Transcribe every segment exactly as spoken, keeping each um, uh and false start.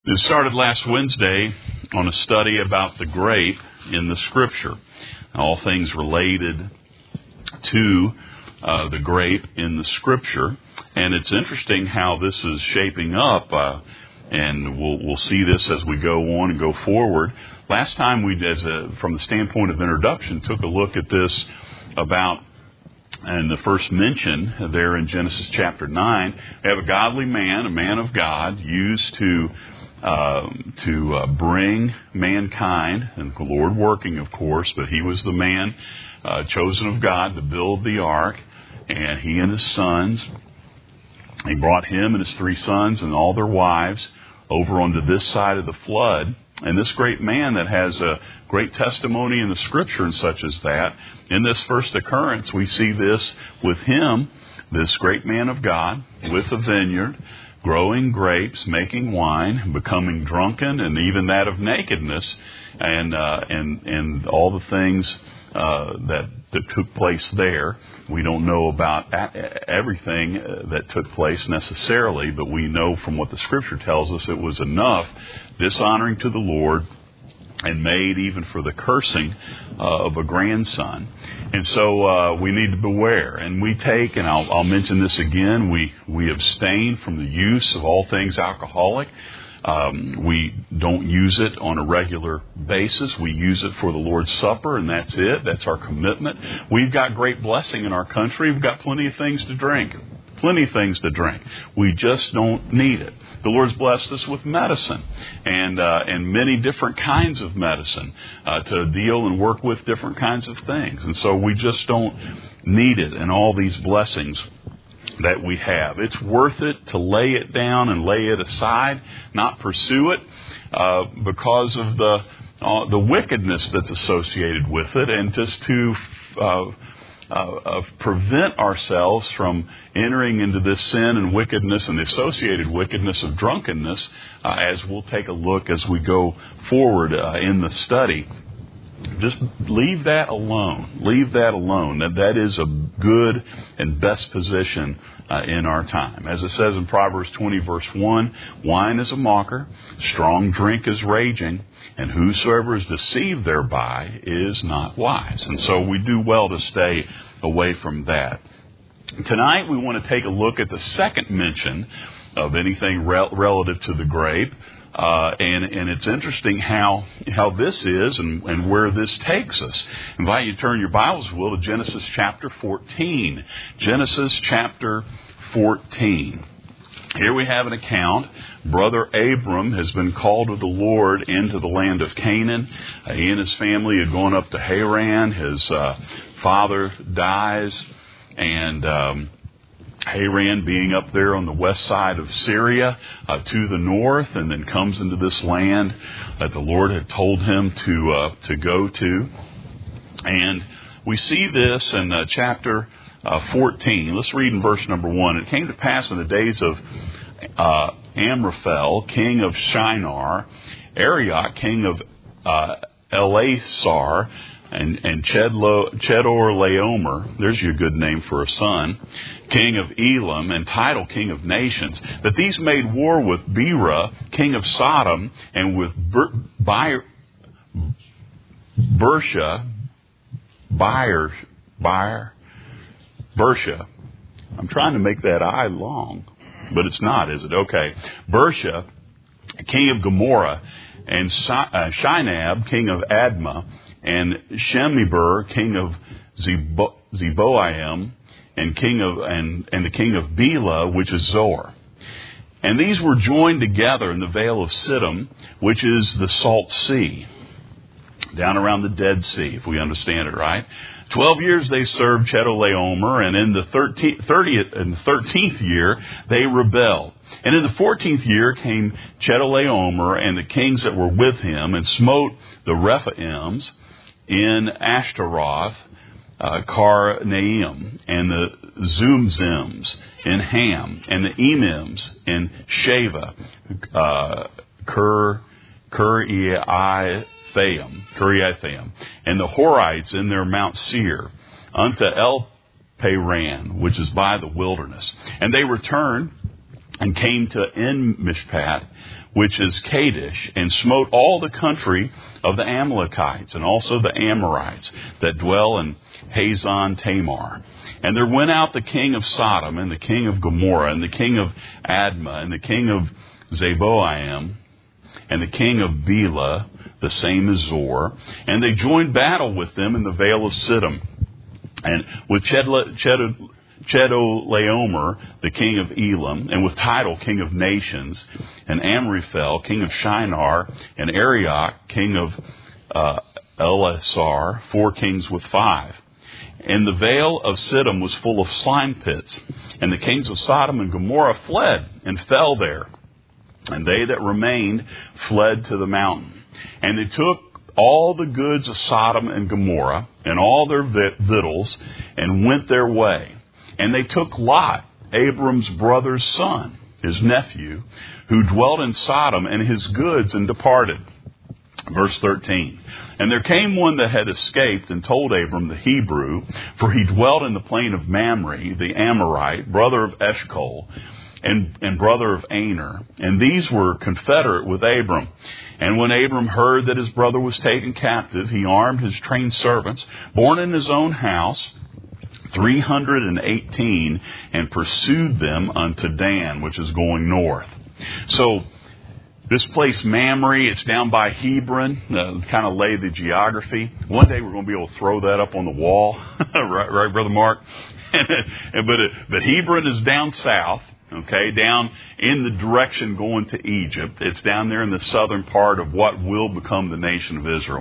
It started last Wednesday on a study about the grape in the Scripture, all things related to uh, the grape in the Scripture. And it's interesting how this is shaping up, uh, and we'll, we'll see this as we go on and go forward. Last time we, as a, from the standpoint of introduction, took a look at this about, and the first mention there in Genesis chapter nine, we have a godly man, a man of God, used to Uh, to uh, bring mankind, and the Lord working, of course, but he was the man uh, chosen of God to build the ark, and he and his sons, he brought him and his three sons and all their wives over onto this side of the flood. And this great man that has a great testimony in the Scripture and such as that, in this first occurrence, we see this with him, this great man of God, with a vineyard, growing grapes, making wine, becoming drunken, and even that of nakedness, and uh, and and all the things uh, that, that took place there. We don't know about everything that took place necessarily, but we know from what the Scripture tells us it was enough, dishonoring to the Lord, and made even for the cursing uh, of a grandson. And so uh, we need to beware. And we take, and I'll, I'll mention this again, we, we abstain from the use of all things alcoholic. Um, we don't use it on a regular basis. We use it for the Lord's Supper, and that's it. That's our commitment. We've got great blessing in our country. We've got plenty of things to drink. Plenty of things to drink. We just don't need it. The Lord's blessed us with medicine and uh, and many different kinds of medicine uh, to deal and work with different kinds of things. And so we just don't need it and all these blessings that we have. It's worth it to lay it down and lay it aside, not pursue it uh, because of the uh, the wickedness that's associated with it, and just to uh, Uh, of prevent ourselves from entering into this sin and wickedness and the associated wickedness of drunkenness, uh, as we'll take a look as we go forward uh, in the study. Just leave that alone. Leave that alone. That that is a good and best position uh, in our time. As it says in Proverbs twenty, verse one, wine is a mocker, strong drink is raging, and whosoever is deceived thereby is not wise. And so we do well to stay away from that. Tonight we want to take a look at the second mention of anything rel- relative to the grape. Uh, and, and it's interesting how how this is and, and where this takes us. I invite you to turn your Bibles, if you will, to Genesis chapter fourteen. Genesis chapter fourteen. Here we have an account. Brother Abram has been called of the Lord into the land of Canaan. Uh, he and his family had gone up to Haran. His uh, father dies, and Um, Haran being up there on the west side of Syria uh, to the north, and then comes into this land that the Lord had told him to uh, to go to. And we see this in uh, chapter uh, fourteen. Let's read in verse number one. It came to pass in the days of uh, Amraphel, king of Shinar, Arioch, king of uh, Elasar, and, and Chedlo, Chedorlaomer, there's your good name for a son, king of Elam, and Tidal, king of nations, that these made war with Bera, king of Sodom, and with Ber, Ber, Bersha, Beir, Beir, Bersha. I'm trying to make that I long, but it's not, is it? Okay. Bersha, king of Gomorrah, and Shinab, king of Admah, and Shemeber, king of Zebo, Zeboim, and king of and, and the king of Bela, which is Zoar. And these were joined together in the vale of Siddim, which is the Salt Sea, down around the Dead Sea, if we understand it right. Twelve years they served Chedorlaomer, and in the thirteenth, thirtieth, in the thirteenth year they rebelled. And in the fourteenth year came Chedorlaomer and the kings that were with him, and smote the Rephaims in Ashtaroth, uh, Karnaim, and the Zumzims in Ham, and the Emims in Sheva, uh, Ker, Kiriathaim, Kiriathaim, and the Horites in their Mount Seir, unto El Paran, which is by the wilderness. And they returned and came to En-Mishpat, which is Kadesh, and smote all the country of the Amalekites, and also the Amorites that dwell in Hazon Tamar. And there went out the king of Sodom, and the king of Gomorrah, and the king of Admah, and the king of Zeboiim, and the king of Bela, the same as Zor, and they joined battle with them in the vale of Siddim, and with Chedla, Chedla, Chedorlaomer, the king of Elam, and with Tidal, king of nations, and Amraphel, king of Shinar, and Arioch, king of uh, Elasar, four kings with five. And the vale of Siddim was full of slime pits, and the kings of Sodom and Gomorrah fled and fell there. And they that remained fled to the mountain. And they took all the goods of Sodom and Gomorrah, and all their victuals, and went their way. And they took Lot, Abram's brother's son, his nephew, who dwelt in Sodom, and his goods, and departed. Verse thirteen. And there came one that had escaped, and told Abram the Hebrew, for he dwelt in the plain of Mamre, the Amorite, brother of Eshcol, and, and brother of Aner. And these were confederate with Abram. And when Abram heard that his brother was taken captive, he armed his trained servants, born in his own house, three hundred and eighteen, and pursued them unto Dan, which is going north. So this place, Mamre, it's down by Hebron, uh, kind of lay the geography. One day we're going to be able to throw that up on the wall, right, right, Brother Mark? but, it, but Hebron is down south, okay, down in the direction going to Egypt. It's down there in the southern part of what will become the nation of Israel.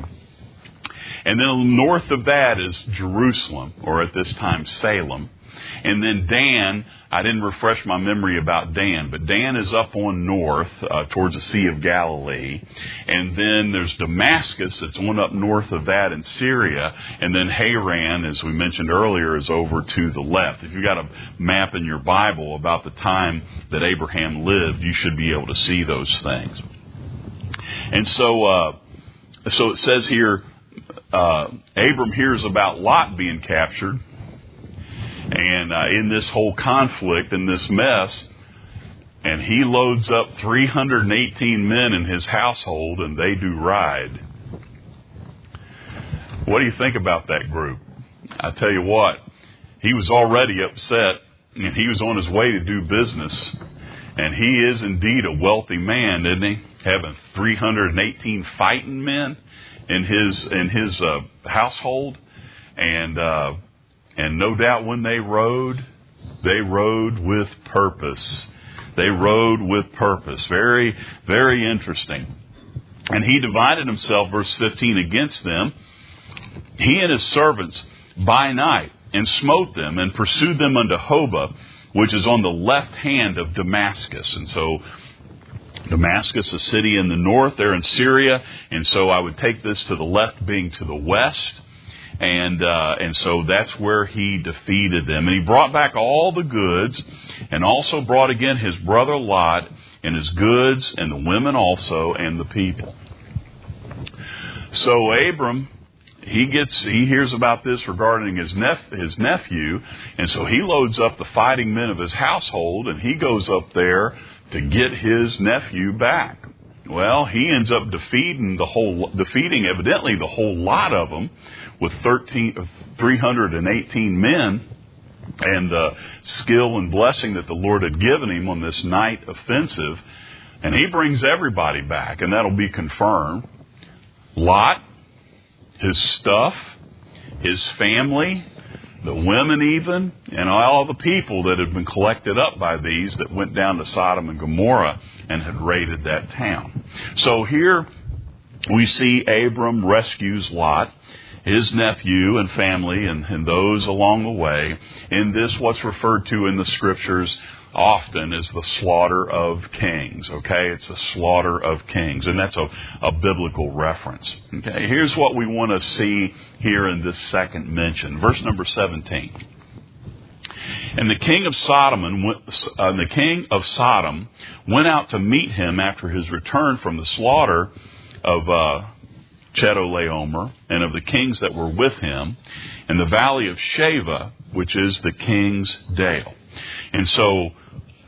And then north of that is Jerusalem, or at this time Salem. And then Dan, I didn't refresh my memory about Dan, but Dan is up on north uh, towards the Sea of Galilee. And then there's Damascus that's on up north of that in Syria. And then Haran, as we mentioned earlier, is over to the left. If you've got a map in your Bible about the time that Abraham lived, you should be able to see those things. And so, uh, so it says here, Uh, Abram hears about Lot being captured, and uh, in this whole conflict, in this mess, and he loads up three hundred eighteen men in his household, and they do ride. What do you think about that group? I tell you what, he was already upset, and he was on his way to do business, and he is indeed a wealthy man, isn't he? Having three hundred eighteen fighting men in his in his uh, household, and uh, and no doubt when they rode, they rode with purpose. They rode with purpose. Very, very interesting. And he divided himself, verse fifteen, against them, he and his servants, by night, and smote them, and pursued them unto Hobah, which is on the left hand of Damascus. And so Damascus, a city in the north, there in Syria, and so I would take this to the left being to the west, and uh, and so that's where he defeated them. And he brought back all the goods, and also brought again his brother Lot, and his goods, and the women also, and the people. So Abram, he gets he hears about this regarding his nep- his nephew, and so he loads up the fighting men of his household, and he goes up there to get his nephew back. Well, he ends up defeating the whole, defeating evidently the whole lot of them with three hundred eighteen men, and the skill and blessing that the Lord had given him on this night offensive. And he brings everybody back, and that'll be confirmed. Lot, his stuff, his family, the women even, and all the people that had been collected up by these that went down to Sodom and Gomorrah and had raided that town. So here we see Abram rescues Lot, his nephew and family, and, and those along the way, in this what's referred to in the Scriptures often as the slaughter of kings. Okay, it's the slaughter of kings, and that's a, a biblical reference. Okay, here's what we want to see here in this second mention, verse number seventeen. And the king of Sodom and uh, the king of Sodom went out to meet him after his return from the slaughter of uh, Chedorlaomer and of the kings that were with him in the valley of Sheva, which is the king's dale. And so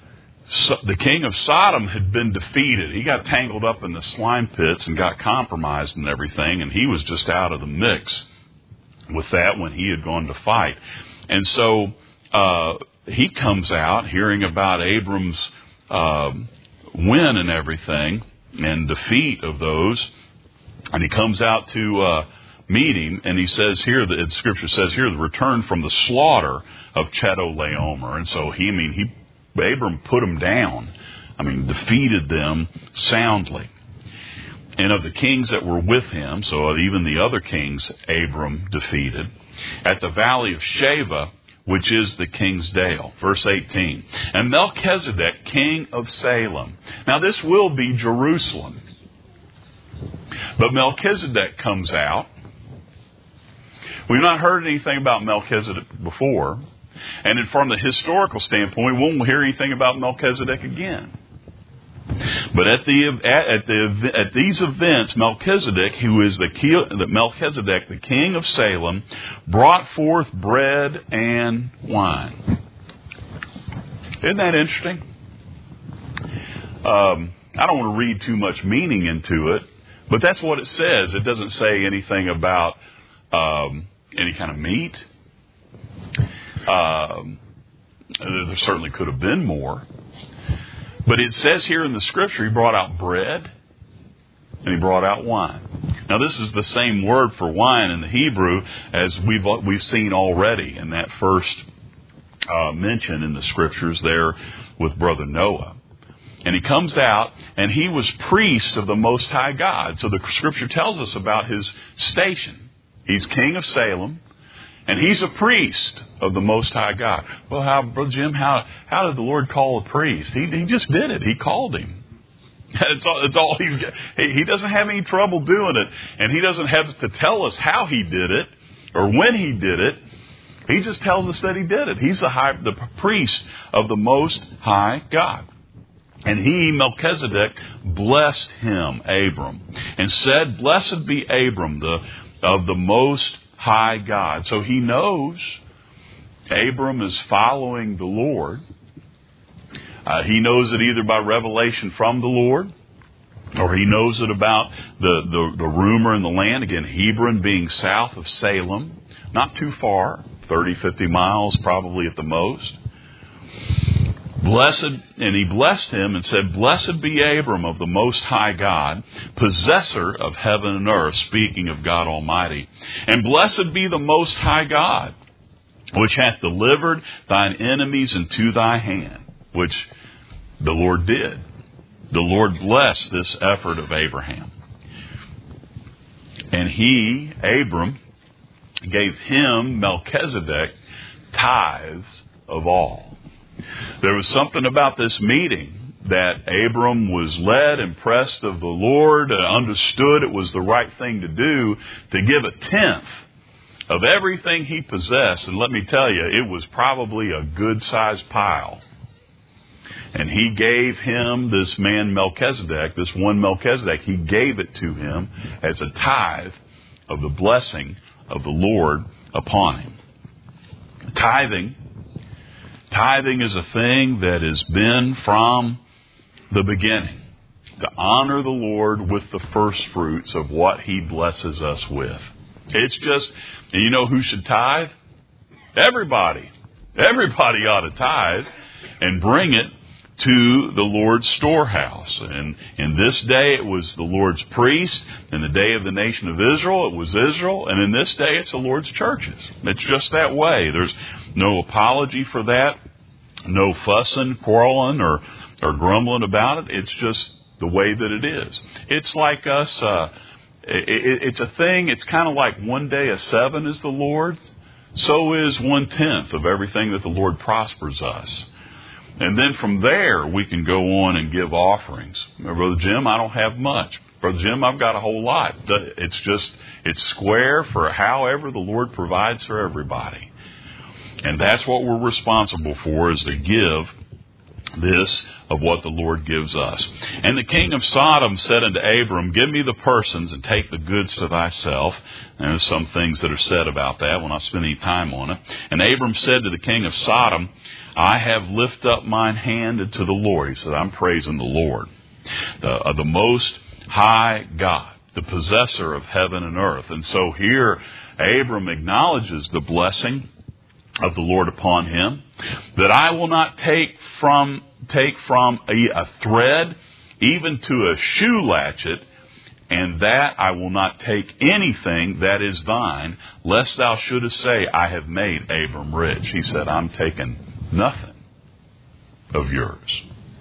So the king of Sodom had been defeated. He got tangled up in the slime pits and got compromised and everything, and he was just out of the mix with that when he had gone to fight. And so uh, he comes out hearing about Abram's uh, win and everything and defeat of those, and he comes out to uh, meet him, and he says here, the Scripture says here, the return from the slaughter of Chedorlaomer. And so he, I mean, he Abram put them down. I mean, defeated them soundly. And of the kings that were with him, so even the other kings Abram defeated, at the valley of Sheva, which is the king's dale. Verse eighteen. And Melchizedek, king of Salem. Now this will be Jerusalem. But Melchizedek comes out. We've not heard anything about Melchizedek before. And from the historical standpoint, we won't hear anything about Melchizedek again. But at the at, at the at these events, Melchizedek, who is the, the Melchizedek, the king of Salem, brought forth bread and wine. Isn't that interesting? Um, I don't want to read too much meaning into it, but that's what it says. It doesn't say anything about um, any kind of meat. Um, there certainly could have been more. But it says here in the Scripture, he brought out bread and he brought out wine. Now, this is the same word for wine in the Hebrew as we've we've seen already in that first uh, mention in the Scriptures there with Brother Noah. And he comes out, and he was priest of the Most High God. So the Scripture tells us about his station. He's king of Salem. And he's a priest of the Most High God. Well, how, Brother Jim, how how did the Lord call a priest? He he just did it. He called him. It's all, it's all he's got. He, he doesn't have any trouble doing it. And he doesn't have to tell us how he did it or when he did it. He just tells us that he did it. He's the high, the priest of the Most High God. And he, Melchizedek, blessed him, Abram, and said, "Blessed be Abram, the of the Most High God." So he knows Abram is following the Lord. Uh, he knows it either by revelation from the Lord, or he knows it about the, the, the rumor in the land. Again, Hebron being south of Salem, not too far, thirty, fifty miles probably at the most. Blessed, and he blessed him and said, "Blessed be Abram of the Most High God, possessor of heaven and earth," speaking of God Almighty. "And blessed be the Most High God, which hath delivered thine enemies into thy hand," which the Lord did. The Lord blessed this effort of Abraham. And he, Abram, gave him, Melchizedek, tithes of all. There was something about this meeting that Abram was led, impressed of the Lord, understood it was the right thing to do, to give a tenth of everything he possessed. And let me tell you, it was probably a good-sized pile. And he gave him, this man Melchizedek, this one Melchizedek, he gave it to him as a tithe of the blessing of the Lord upon him. Tithing Tithing is a thing that has been from the beginning, to honor the Lord with the first fruits of what he blesses us with. It's just, and you know who should tithe? Everybody. Everybody ought to tithe and bring it to the Lord's storehouse. And in this day it was the Lord's priest. In the day of the nation of Israel, it was Israel. And in this day it's the Lord's churches. It's just that way. There's no apology for that. No fussing, quarreling, or, or grumbling about it. It's just the way that it is. It's like us, uh, it, it's a thing, it's kind of like one day a seven is the Lord's. So is one-tenth of everything that the Lord prospers us. And then from there, we can go on and give offerings. Brother Jim, I don't have much. Brother Jim, I've got a whole lot. It's just, it's square for however the Lord provides for everybody. And that's what we're responsible for, is to give this of what the Lord gives us. "And the king of Sodom said unto Abram, Give me the persons and take the goods to thyself." And there's some things that are said about that. We'll not spend any time on it. "And Abram said to the king of Sodom, I have lifted up mine hand unto the Lord. He said, I'm praising the Lord, the, uh, the most high God, the possessor of heaven and earth. And so here, Abram acknowledges the blessing of the Lord upon him, that I will not take from take from a, a thread, even to a shoe latchet, and that I will not take anything that is thine, lest thou shouldest say, I have made Abram rich. He said, I'm taking nothing of yours,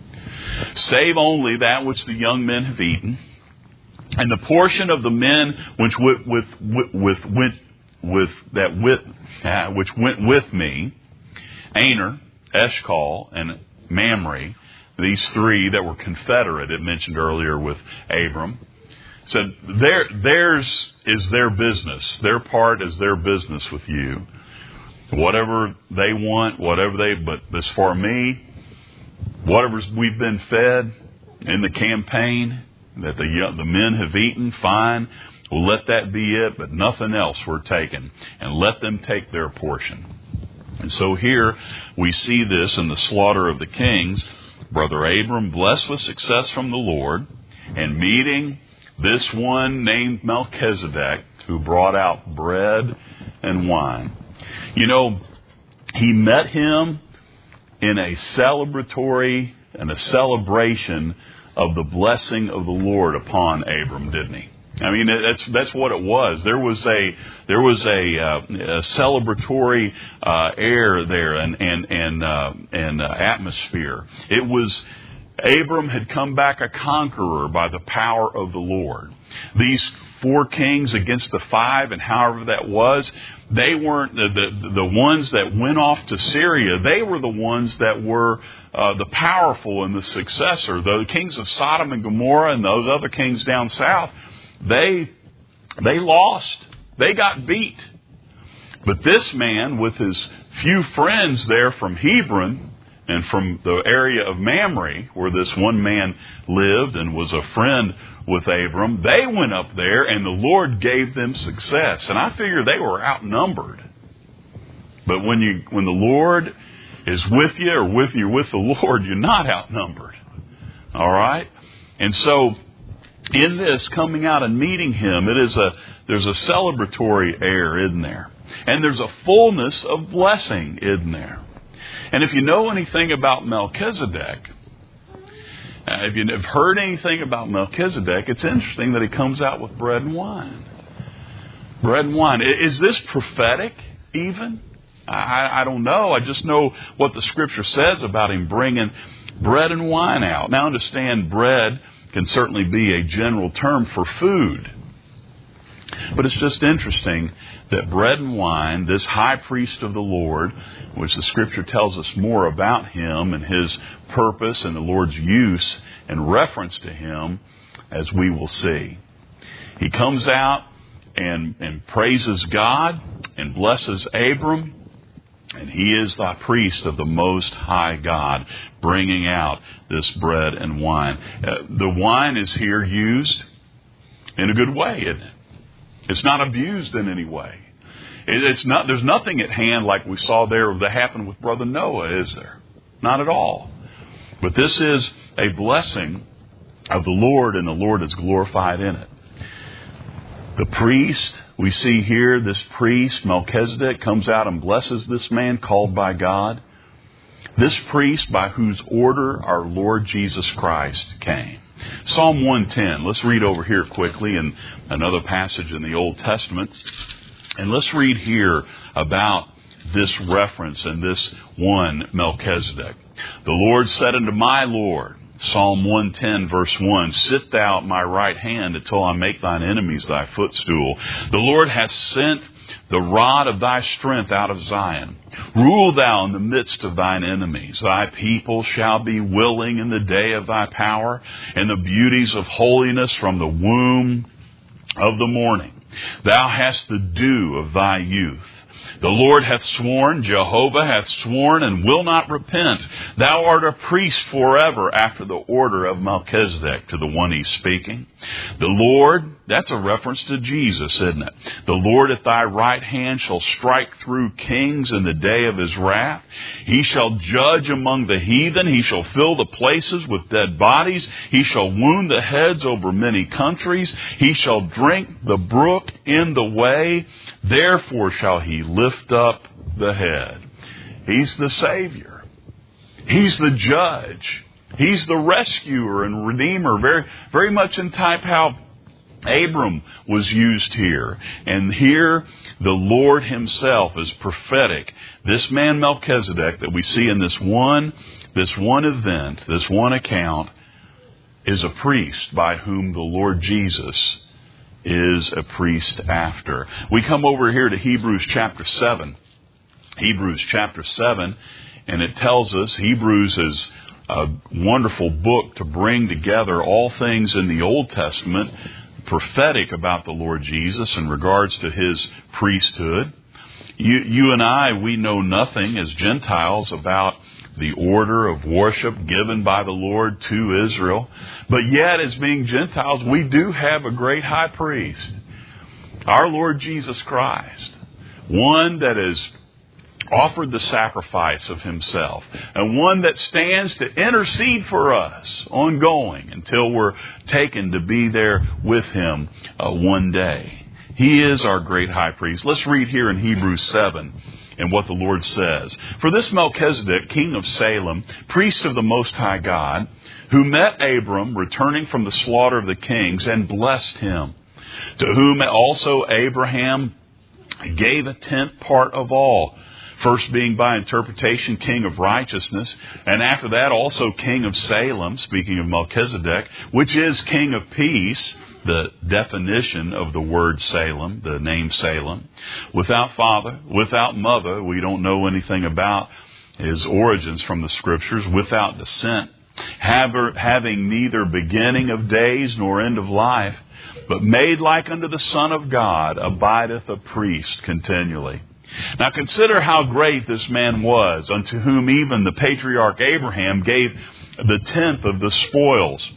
save only that which the young men have eaten, and the portion of the men which with with with, with went with that with uh, which went with me, Aner, Eshcol, and Mamre, these three that were confederate, it mentioned earlier with Abram, said, their, theirs is their business. Their part is their business with you. Whatever they want, whatever they, but as for me, whatever we've been fed in the campaign, that the, the men have eaten, fine. We'll let that be it, but nothing else we're taking. And let them take their portion. And so here we see this in the slaughter of the kings. Brother Abram, blessed with success from the Lord, and meeting this one named Melchizedek, who brought out bread and wine. You know, he met him in a celebratory and a celebration of the blessing of the Lord upon Abram, didn't he? I mean, that's that's what it was. There was a there was a, uh, a celebratory uh, air there and and and uh, and uh, atmosphere. It was. Abram had come back a conqueror by the power of the Lord. These four kings against the five, and however that was, they weren't the the, the ones that went off to Syria. They were the ones that were uh, the powerful and the successor. The kings of Sodom and Gomorrah and those other kings down south, they they lost. They got beat. But this man, with his few friends there from Hebron and from the area of Mamre, where this one man lived and was a friend with Abram, they went up there and the Lord gave them success. And I figure they were outnumbered. But when you when the Lord is with you, or with you with the Lord, you're not outnumbered. All right? And so in this, coming out and meeting him, it is a there's a celebratory air in there. And there's a fullness of blessing in there. And if you know anything about Melchizedek, uh, if you've heard anything about Melchizedek, it's interesting that he comes out with bread and wine. Bread and wine. Is this prophetic even? I, I don't know. I just know what the Scripture says about him bringing bread and wine out. Now, understand, bread can certainly be a general term for food. But it's just interesting that bread and wine, this high priest of the Lord, which the Scripture tells us more about him and his purpose and the Lord's use and reference to him, as we will see. He comes out and, and praises God and blesses Abram, and he is the priest of the Most High God, bringing out this bread and wine. Uh, the wine is here used in a good way, isn't it? It's not abused in any way. It's not. There's nothing at hand like we saw there that happened with Brother Noah, is there? Not at all. But this is a blessing of the Lord, and the Lord is glorified in it. The priest, we see here, this priest, Melchizedek, comes out and blesses this man called by God. This priest by whose order our Lord Jesus Christ came. Psalm one ten. Let's read over here quickly in another passage in the Old Testament. And let's read here about this reference and this one Melchizedek. The Lord said unto my Lord, Psalm one ten verse one, sit thou at my right hand until I make thine enemies thy footstool. The Lord hath sent the rod of thy strength out of Zion. Rule thou in the midst of thine enemies. Thy people shall be willing in the day of thy power, and the beauties of holiness from the womb of the morning. Thou hast the dew of thy youth. The Lord hath sworn, Jehovah hath sworn, and will not repent. Thou art a priest forever after the order of Melchizedek, to the one he's speaking. The Lord, that's a reference to Jesus, isn't it? The Lord at thy right hand shall strike through kings in the day of his wrath. He shall judge among the heathen. He shall fill the places with dead bodies. He shall wound the heads over many countries. He shall drink the brook in the way. Therefore shall he lift up the head. He's the Savior. He's the judge. He's the rescuer and redeemer. Very, very much in type how Abram was used here. And here the Lord himself is prophetic. This man Melchizedek that we see in this one, this one event, this one account, is a priest by whom the Lord Jesus is a priest after. We come over here to Hebrews chapter seven. Hebrews chapter seven, and it tells us, Hebrews is a wonderful book to bring together all things in the Old Testament prophetic about the Lord Jesus in regards to his priesthood. You, you and I, we know nothing as Gentiles about the order of worship given by the Lord to Israel. But yet, as being Gentiles, we do have a great high priest, our Lord Jesus Christ, one that has offered the sacrifice of himself, and one that stands to intercede for us ongoing until we're taken to be there with him uh, one day. He is our great high priest. Let's read here in Hebrews seven and what the Lord says. For this Melchizedek, king of Salem, priest of the Most High God, who met Abram returning from the slaughter of the kings and blessed him, to whom also Abraham gave a tenth part of all, first being by interpretation king of righteousness, and after that also king of Salem, speaking of Melchizedek, which is king of peace, the definition of the word Salem, the name Salem. Without father, without mother, we don't know anything about his origins from the Scriptures, without descent, having neither beginning of days nor end of life, but made like unto the Son of God, abideth a priest continually. Now consider how great this man was, unto whom even the patriarch Abraham gave the tenth of the spoils.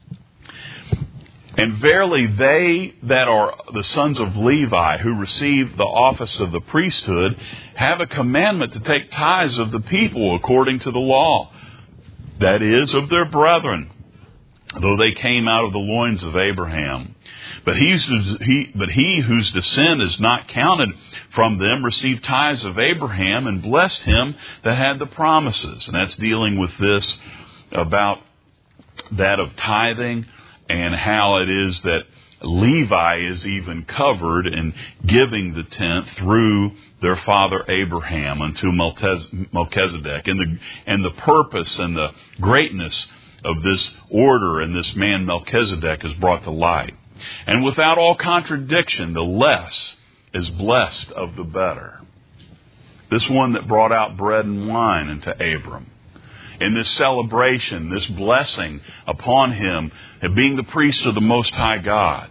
And verily they that are the sons of Levi, who receive the office of the priesthood, have a commandment to take tithes of the people according to the law, that is, of their brethren, though they came out of the loins of Abraham. But he, he, but he whose descent is not counted from them received tithes of Abraham and blessed him that had the promises. And that's dealing with this about that of tithing, and how it is that Levi is even covered in giving the tenth through their father Abraham unto Melchizedek. And the, and the purpose and the greatness of this order and this man Melchizedek is brought to light. And without all contradiction, the less is blessed of the better. This one that brought out bread and wine unto Abram. In this celebration, this blessing upon him, being the priest of the Most High God.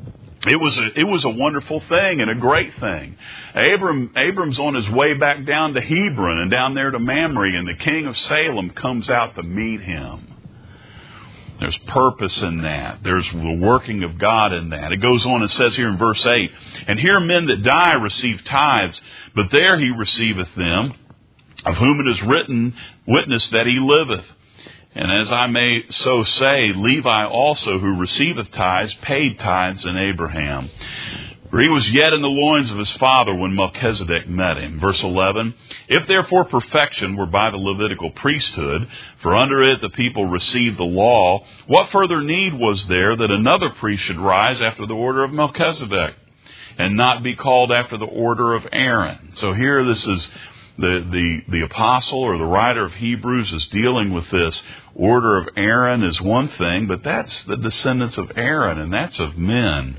It was a, it was a wonderful thing and a great thing. Abram, Abram's on his way back down to Hebron and down there to Mamre, and the king of Salem comes out to meet him. There's purpose in that. There's the working of God in that. It goes on and says here in verse eight, and here men that die receive tithes, but there he receiveth them, of whom it is written, witness that he liveth. And as I may so say, Levi also, who receiveth tithes, paid tithes in Abraham. For he was yet in the loins of his father when Melchizedek met him. Verse eleven, if therefore perfection were by the Levitical priesthood, for under it the people received the law, what further need was there that another priest should rise after the order of Melchizedek, and not be called after the order of Aaron? So here this is The, the, the apostle or the writer of Hebrews is dealing with this. Order of Aaron is one thing, but that's the descendants of Aaron, and that's of men.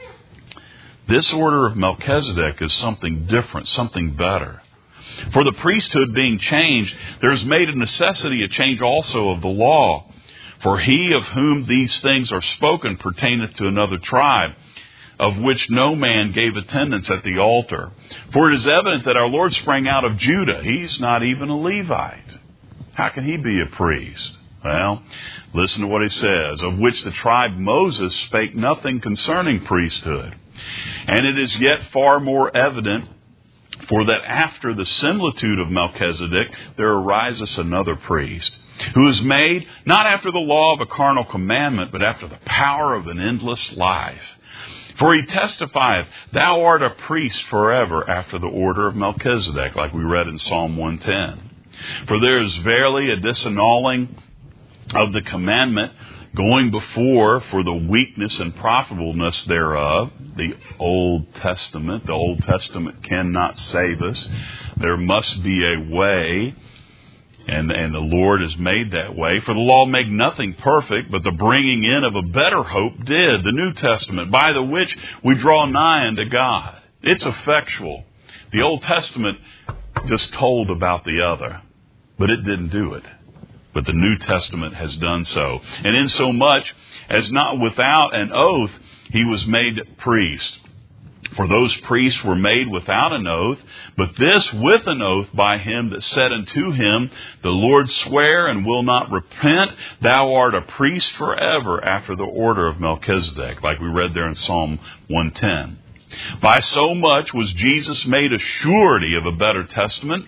This order of Melchizedek is something different, something better. For the priesthood being changed, there is made a necessity a change also of the law. For he of whom these things are spoken pertaineth to another tribe, of which no man gave attendance at the altar. For it is evident that our Lord sprang out of Judah. He's not even a Levite. How can he be a priest? Well, listen to what he says, of which the tribe Moses spake nothing concerning priesthood. And it is yet far more evident, for that after the similitude of Melchizedek there arises another priest, who is made not after the law of a carnal commandment, but after the power of an endless life. For he testifieth, thou art a priest forever after the order of Melchizedek, like we read in Psalm one ten. For there is verily a disannulling of the commandment going before for the weakness and profitableness thereof. The Old Testament. The Old Testament cannot save us. There must be a way. And, and the Lord has made that way. For the law made nothing perfect, but the bringing in of a better hope did. The New Testament, by the which we draw nigh unto God. It's effectual. The Old Testament just told about the other, but it didn't do it. But the New Testament has done so. And in so much as not without an oath he was made priest. For those priests were made without an oath, but this with an oath by him that said unto him, the Lord swear and will not repent, thou art a priest forever after the order of Melchizedek, like we read there in Psalm one ten. By so much was Jesus made a surety of a better testament,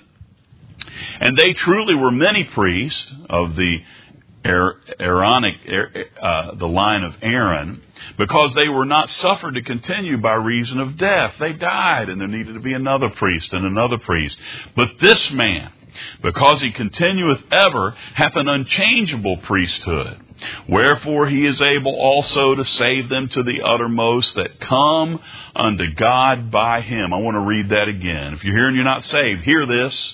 and they truly were many priests of the Aaronic, uh, the line of Aaron, because they were not suffered to continue by reason of death. They died, and there needed to be another priest and another priest. But this man, because he continueth ever, hath an unchangeable priesthood. Wherefore he is able also to save them to the uttermost that come unto God by him. I want to read that again. If you're here and you're not saved, hear this.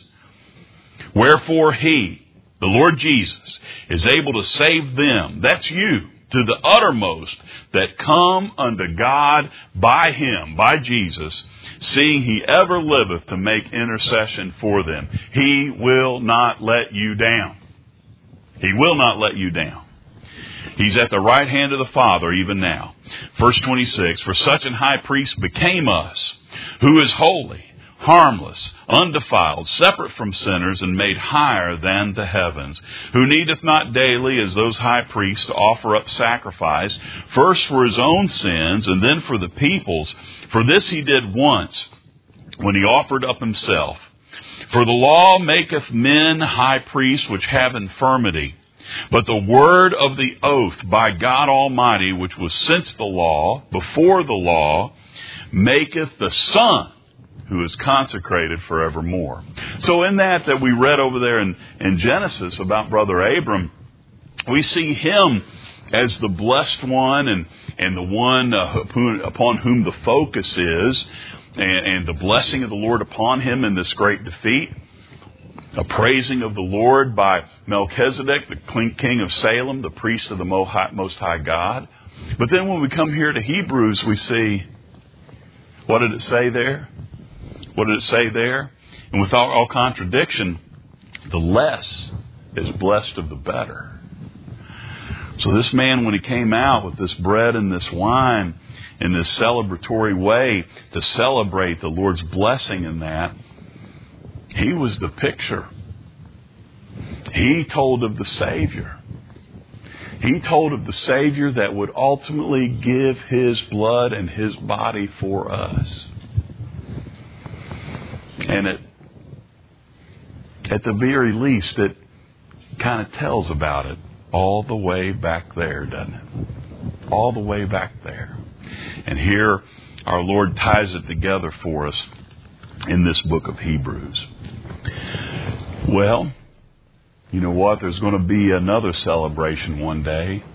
Wherefore he, the Lord Jesus, is able to save them, that's you, to the uttermost that come unto God by him, by Jesus, seeing he ever liveth to make intercession for them. He will not let you down. He will not let you down. He's at the right hand of the Father even now. Verse twenty-six, for such an high priest became us, who is holy, harmless, undefiled, separate from sinners, and made higher than the heavens, who needeth not daily, as those high priests, to offer up sacrifice, first for his own sins, and then for the people's. For this he did once, when he offered up himself. For the law maketh men high priests which have infirmity, but the word of the oath by God Almighty, which was since the law, before the law, maketh the Son, who is consecrated forevermore. So in that that we read over there in, in Genesis about Brother Abram, we see him as the blessed one and, and the one uh, upon whom the focus is, and, and the blessing of the Lord upon him in this great defeat. A praising of the Lord by Melchizedek, the king of Salem, the priest of the Most High God. But then when we come here to Hebrews, we see, what did it say there? What did it say there? And without all contradiction, the less is blessed of the better. So this man, when he came out with this bread and this wine in this celebratory way to celebrate the Lord's blessing in that, he was the picture. He told of the Savior. He told of the Savior that would ultimately give his blood and his body for us. And it, at the very least, it kind of tells about it all the way back there, doesn't it? All the way back there. And here our Lord ties it together for us in this book of Hebrews. Well, you know what? There's going to be another celebration one day.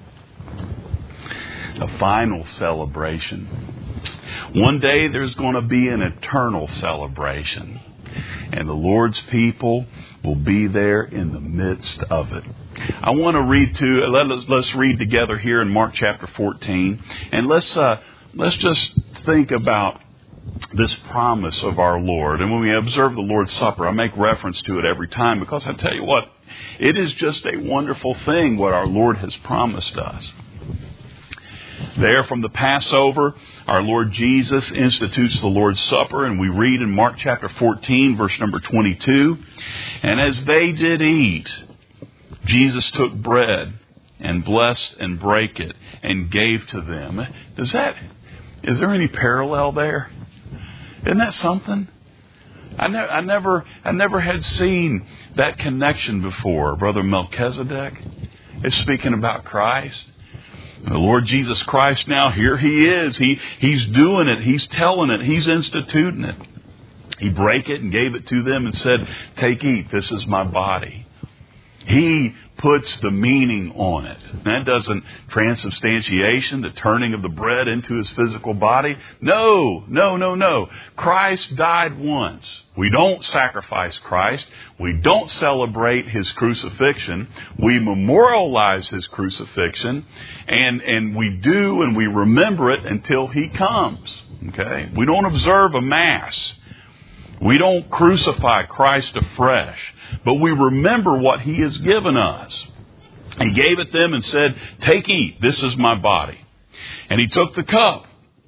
A final celebration. One day there's going to be an eternal celebration. And the Lord's people will be there in the midst of it. I want to read to, let us, let's read together here in Mark chapter fourteen. And let's, uh, let's just think about this promise of our Lord. And when we observe the Lord's Supper, I make reference to it every time because I tell you what, it is just a wonderful thing what our Lord has promised us. There from the Passover, our Lord Jesus institutes the Lord's Supper, and we read in Mark chapter fourteen, verse number twenty-two, "And as they did eat, Jesus took bread and blessed and brake it and gave to them." Does that, is there any parallel there? Isn't that something? I, ne- I never, I never had seen that connection before. Brother Melchizedek is speaking about Christ. The Lord Jesus Christ now, here He is. He, he's doing it. He's telling it. He's instituting it. He brake it and gave it to them and said, "Take, eat. This is my body." He puts the meaning on it. That doesn't transubstantiation, the turning of the bread into His physical body. No, no, no, no. Christ died once. We don't sacrifice Christ. We don't celebrate His crucifixion. We memorialize His crucifixion. And, and we do and we remember it until He comes. Okay? We don't observe a Mass. We don't crucify Christ afresh, but we remember what He has given us. He gave it them and said, "Take, eat, this is my body." And He took the cup.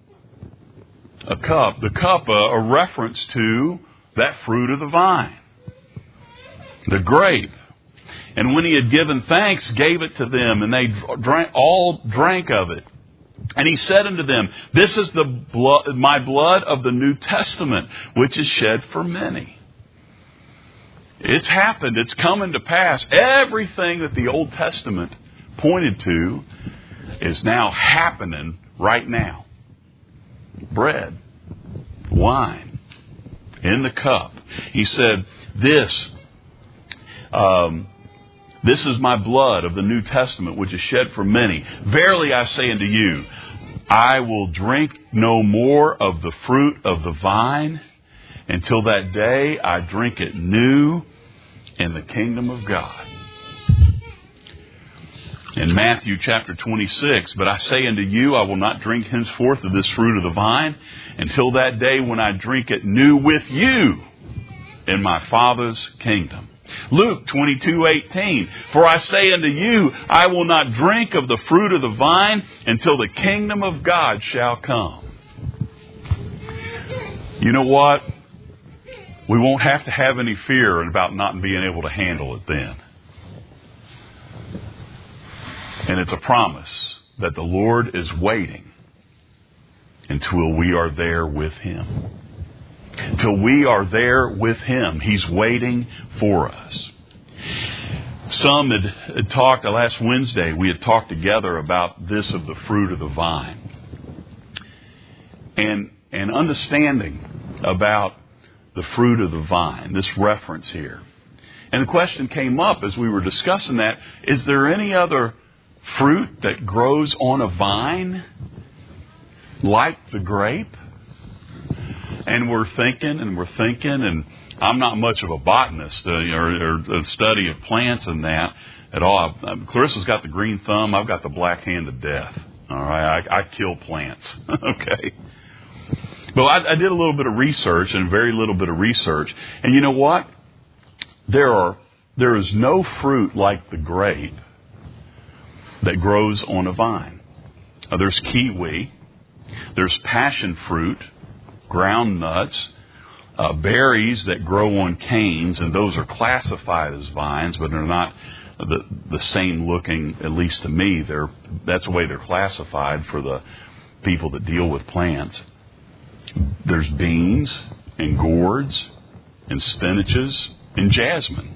A cup, the cup, a, a reference to that fruit of the vine, the grape. And when He had given thanks, gave it to them, and they drank, all drank of it. And He said unto them, "This is the blood, my blood of the New Testament, which is shed for many." It's happened. It's coming to pass. Everything that the Old Testament pointed to is now happening right now. Bread, wine, in the cup. He said, "This, um, this is my blood of the New Testament, which is shed for many. Verily I say unto you, I will drink no more of the fruit of the vine until that day I drink it new in the kingdom of God." In Matthew chapter twenty-six, "But I say unto you, I will not drink henceforth of this fruit of the vine until that day when I drink it new with you in my Father's kingdom." Luke twenty-two eighteen, "For I say unto you, I will not drink of the fruit of the vine until the kingdom of God shall come." You know what? We won't have to have any fear about not being able to handle it then. And it's a promise that the Lord is waiting until we are there with Him. Till we are there with Him. He's waiting for us. Some had, had talked, last Wednesday, we had talked together about this of the fruit of the vine. And, and understanding about the fruit of the vine, this reference here. And the question came up as we were discussing that, is there any other fruit that grows on a vine like the grape? And we're thinking and we're thinking, and I'm not much of a botanist uh, or, or a study of plants and that at all. I, Clarissa's got the green thumb. I've got the black hand of death. All right, I, I kill plants. Okay. Well, I, I did a little bit of research and very little bit of research, and you know what? There are there is no fruit like the grape that grows on a vine. Uh, there's kiwi, there's passion fruit, ground nuts, uh, berries that grow on canes, and those are classified as vines, but they're not the the same looking, at least to me. They're that's the way they're classified for the people that deal with plants. There's beans and gourds and spinaches and jasmine.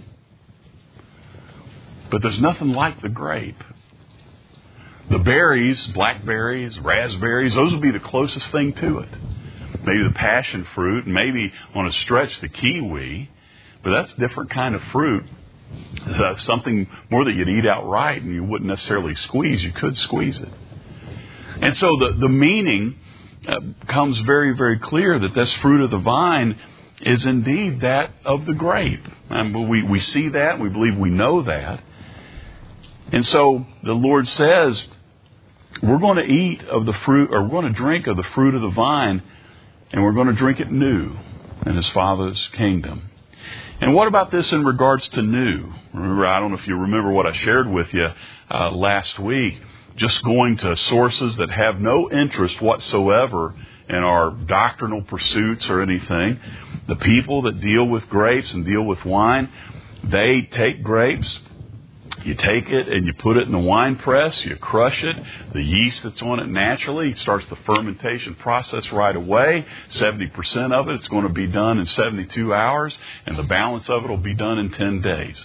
But there's nothing like the grape. The berries, blackberries, raspberries, those would be the closest thing to it. Maybe the passion fruit, maybe on a stretch the kiwi, but that's a different kind of fruit. It's something more that you'd eat outright and you wouldn't necessarily squeeze. You could squeeze it. And so the, the meaning uh, comes very, very clear that this fruit of the vine is indeed that of the grape. And we, we see that, we believe we know that. And so the Lord says, we're going to eat of the fruit, or we're going to drink of the fruit of the vine, and we're going to drink it new in His Father's kingdom. And what about this in regards to new? Remember, I don't know if you remember what I shared with you uh, last week, just going to sources that have no interest whatsoever in our doctrinal pursuits or anything. The people that deal with grapes and deal with wine, they take grapes, you take it and you put it in the wine press, you crush it, the yeast that's on it naturally starts the fermentation process right away. seventy percent of it, it's going to be done in seventy-two hours, and the balance of it will be done in ten days.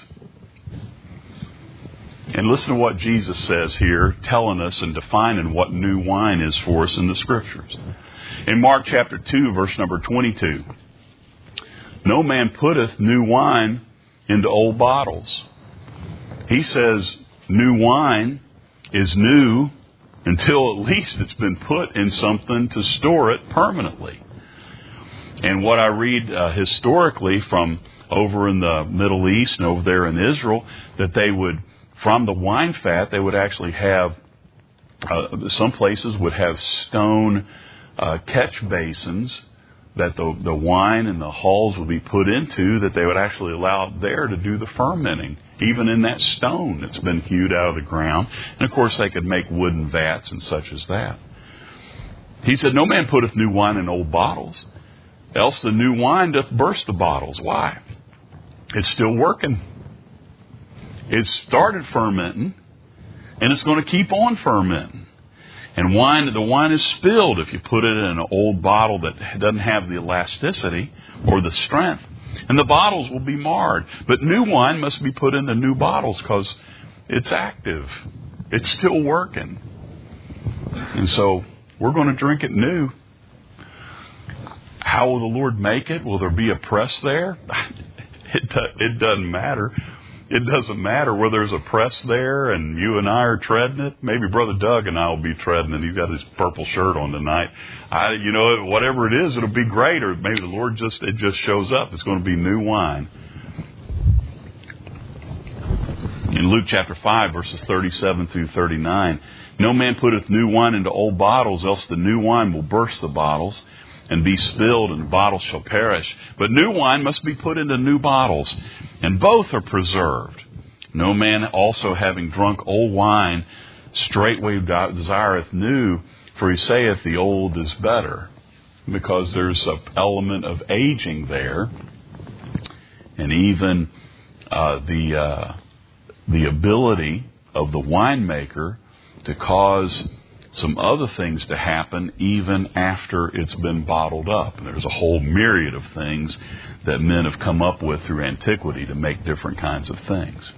And listen to what Jesus says here, telling us and defining what new wine is for us in the Scriptures. In Mark chapter two, verse number twenty-two, no man putteth new wine into old bottles. He says new wine is new until at least it's been put in something to store it permanently. And what I read uh, historically from over in the Middle East and over there in Israel, that they would, from the wine fat, they would actually have, uh, some places would have stone uh, catch basins that the, the wine and the hulls would be put into, that they would actually allow there to do the fermenting, even in that stone that's been hewed out of the ground. And of course they could make wooden vats and such as that. He said, no man putteth new wine in old bottles, else the new wine doth burst the bottles. Why? It's still working. It started fermenting, and it's going to keep on fermenting. And wine, the wine is spilled if you put it in an old bottle that doesn't have the elasticity or the strength. And the bottles will be marred. But new wine must be put into new bottles because it's active. It's still working. And so we're going to drink it new. How will the Lord make it? Will there be a press there? It, it doesn't matter. It doesn't matter whether there's a press there and you and I are treading it. Maybe Brother Doug and I will be treading it. He's got his purple shirt on tonight. I, you know, whatever it is, it'll be great. Or maybe the Lord just, it just shows up. It's going to be new wine. In Luke chapter five, verses thirty-seven through thirty-nine, no man putteth new wine into old bottles, else the new wine will burst the bottles and be spilled, and the bottles shall perish. But new wine must be put into new bottles, and both are preserved. No man also having drunk old wine straightway desireth new, for he saith the old is better. Because there's an element of aging there, and even uh, the uh, the ability of the winemaker to cause some other things to happen even after it's been bottled up. And there's a whole myriad of things that men have come up with through antiquity to make different kinds of things.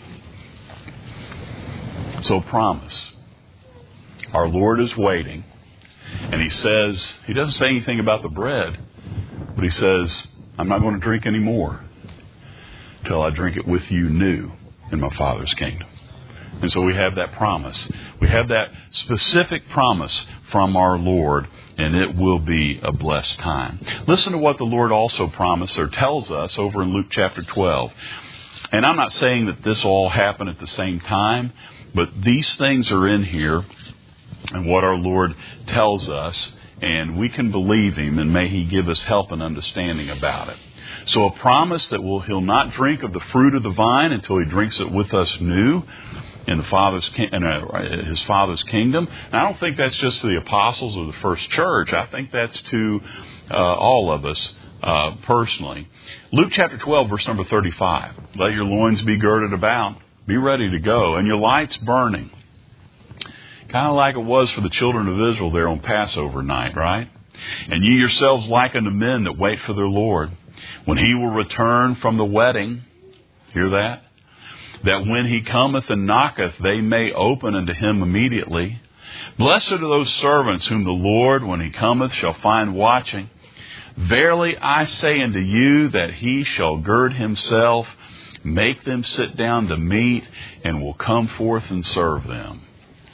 So promise. Our Lord is waiting. And He says, He doesn't say anything about the bread, but He says, I'm not going to drink any more till I drink it with you new in my Father's kingdom. And so we have that promise. We have that specific promise from our Lord, and it will be a blessed time. Listen to what the Lord also promised or tells us over in Luke chapter twelve. And I'm not saying that this all happened at the same time, but these things are in here and what our Lord tells us, and we can believe Him, and may He give us help and understanding about it. So a promise that will He'll not drink of the fruit of the vine until He drinks it with us new in the Father's in a, His Father's kingdom. And I don't think that's just to the apostles or the first church. I think that's to uh, all of us uh, personally. Luke chapter twelve, verse number thirty-five. Let your loins be girded about. Be ready to go. And your lights burning. Kind of like it was for the children of Israel there on Passover night, right? And ye yourselves like unto men that wait for their Lord, when He will return from the wedding. Hear that? That when He cometh and knocketh, they may open unto Him immediately. Blessed are those servants whom the Lord, when He cometh, shall find watching. Verily I say unto you that He shall gird Himself, make them sit down to meat, and will come forth and serve them.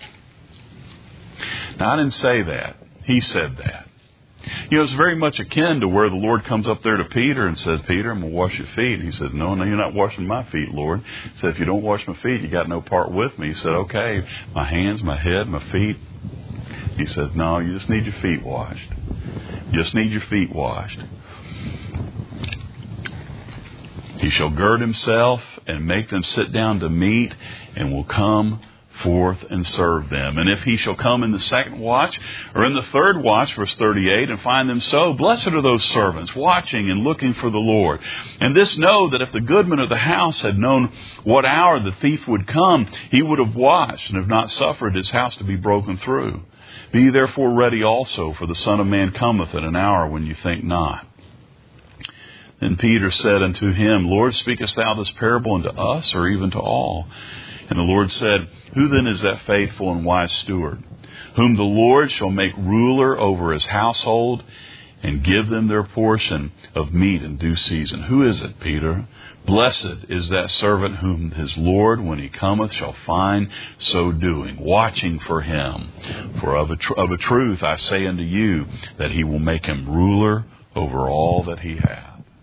Now, I didn't say that. He said that. You know, it's very much akin to where the Lord comes up there to Peter and says, Peter, I'm going to wash your feet. And he says, no, no, you're not washing my feet, Lord. He said, if you don't wash my feet, you got no part with me. He said, okay, my hands, my head, my feet. He says, no, you just need your feet washed. You just need your feet washed. He shall gird Himself and make them sit down to meat, and will come forth and serve them. And if he shall come in the second watch or in the third watch, verse thirty-eight, and find them so, blessed are those servants watching and looking for the Lord. And this know that if the goodman of the house had known what hour the thief would come, he would have watched and have not suffered his house to be broken through. Be ye therefore ready also, for the Son of Man cometh at an hour when you think not. Then Peter said unto him, Lord, speakest thou this parable unto us, or even to all? And the Lord said, Who then is that faithful and wise steward, whom the Lord shall make ruler over his household, and give them their portion of meat in due season? Who is it, Peter? Blessed is that servant whom his Lord, when he cometh, shall find so doing, watching for him. For of a, tr- of a truth I say unto you, that he will make him ruler over all that he hath.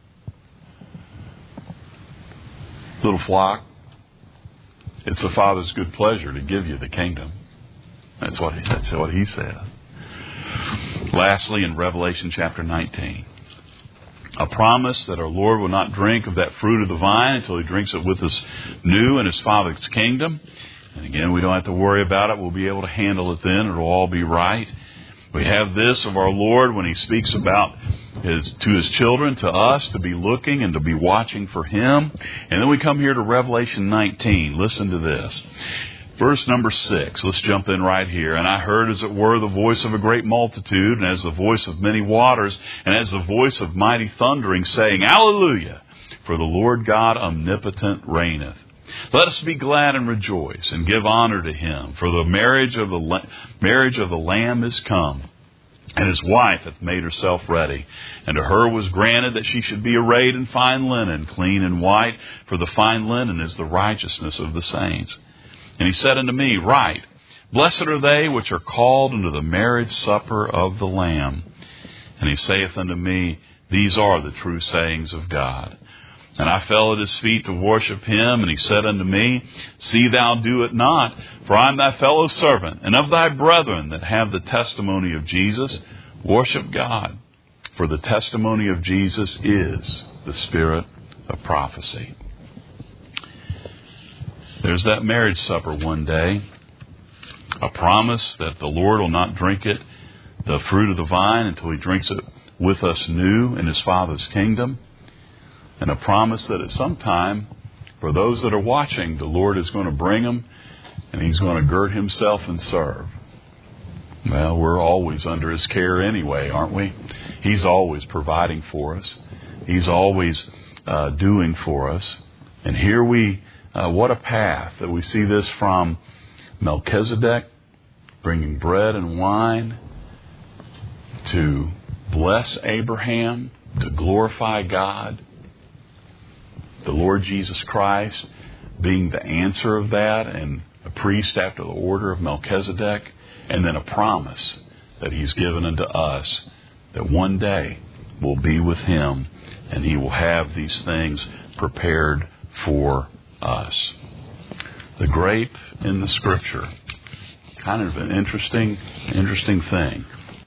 Little flock, it's the Father's good pleasure to give you the kingdom. That's what, that's what he said. Lastly, in Revelation chapter nineteen, a promise that our Lord will not drink of that fruit of the vine until he drinks it with us new in his Father's kingdom. And again, we don't have to worry about it. We'll be able to handle it then. It'll all be right. We have this of our Lord when he speaks about his, to his children, to us, to be looking and to be watching for him. And then we come here to Revelation nineteen. Listen to this. Verse number six. Let's jump in right here. And I heard, as it were, the voice of a great multitude, and as the voice of many waters, and as the voice of mighty thundering, saying, Alleluia! For the Lord God omnipotent reigneth. Let us be glad and rejoice, and give honor to him. For the marriage of the marriage of the Lamb is come, and his wife hath made herself ready. And to her was granted that she should be arrayed in fine linen, clean and white. For the fine linen is the righteousness of the saints. And he said unto me, Write, blessed are they which are called unto the marriage supper of the Lamb. And he saith unto me, These are the true sayings of God. And I fell at his feet to worship him. And he said unto me, See thou do it not, for I am thy fellow servant, and of thy brethren that have the testimony of Jesus. Worship God, for the testimony of Jesus is the spirit of prophecy. There's that marriage supper one day, a promise that the Lord will not drink it, the fruit of the vine, until he drinks it with us new in his Father's kingdom. And a promise that at some time, for those that are watching, the Lord is going to bring them, and he's going to gird himself and serve. Well, we're always under his care anyway, aren't we? He's always providing for us. He's always uh, doing for us. And here we, uh, what a path that we see this from Melchizedek, bringing bread and wine, to bless Abraham, to glorify God. The Lord Jesus Christ being the answer of that, and a priest after the order of Melchizedek, and then a promise that he's given unto us that one day we'll be with him and he will have these things prepared for us. The grape in the Scripture, kind of an interesting, interesting thing.